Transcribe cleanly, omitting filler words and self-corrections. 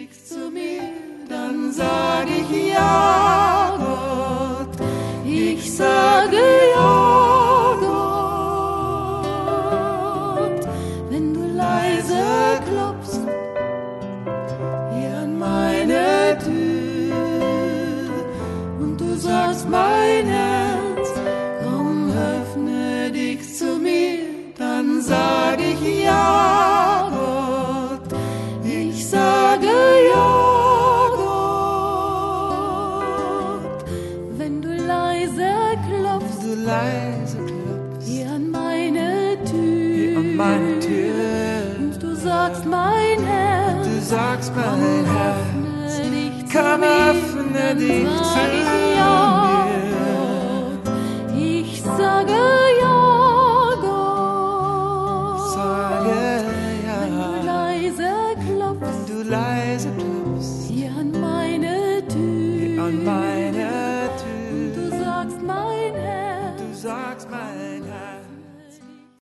sprichst zu mir, dann sag ich ja, Gott. Ich sage ja, Gott. Wenn du leise klopfst hier an meine Tür und du sagst, mein Herz, komm, öffne dich zu mir, dann sag ich ja, Gott. Ich sage ja, Gott. Wenn du leise klopfst hier an meine Tür, und du sagst, mein Herz, komm, öffne dich zu mir, ja, Gott. Ich sage ja, Gott. Wenn du leise klopfst hier an meine Tür, und du sagst, mein Herz,